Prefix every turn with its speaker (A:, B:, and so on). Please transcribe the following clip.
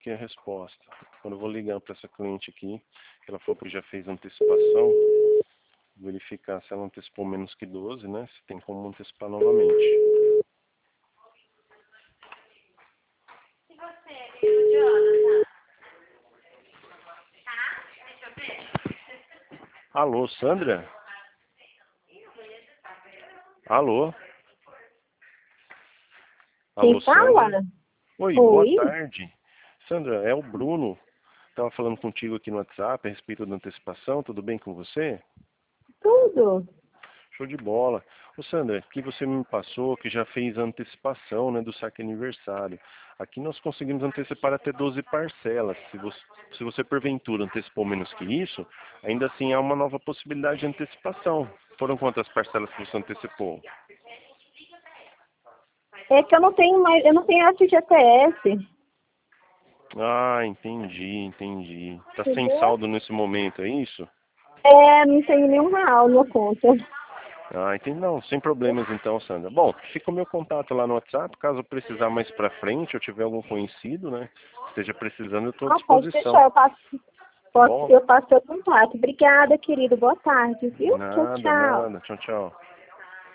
A: que é a resposta. Quando eu vou ligar para essa cliente aqui, ela falou que já fez antecipação, verificar se ela antecipou menos que 12, né? Se tem como antecipar novamente.
B: E você, viu, Jonathan? Tá? Deixa eu ver.
A: Alô, Sandra? Alô? Alô,
C: Quem fala?
A: Sandra? Oi, boa
C: Oi,
A: tarde. Sandra, é o Bruno. Estava falando contigo aqui no WhatsApp a respeito da antecipação. Tudo bem com você?
C: tudo.
A: Show de bola. Ô Sandra, aqui você me passou que já fez a antecipação, né, do saque aniversário. Aqui nós conseguimos antecipar até 12 parcelas. Se você porventura antecipou menos que isso, ainda assim há uma nova possibilidade de antecipação. Foram quantas parcelas que você antecipou?
C: É que eu não tenho FGTS,
A: Ah, entendi. Tá sem
C: entendeu?
A: saldo nesse momento, é isso?
C: É, não tenho nenhum real na conta.
A: Ah, entendi. Não, sem problemas então, Sandra. Bom, fica o meu contato lá no WhatsApp, caso precisar mais pra frente, ou tiver algum conhecido, né, esteja precisando, eu estou à
C: Ah, pode
A: disposição.
C: deixar,
A: Tá bom?
C: eu passo seu contato. Obrigada, querido. Boa tarde, viu? Tchau, tchau.
A: Nada. Tchau, tchau.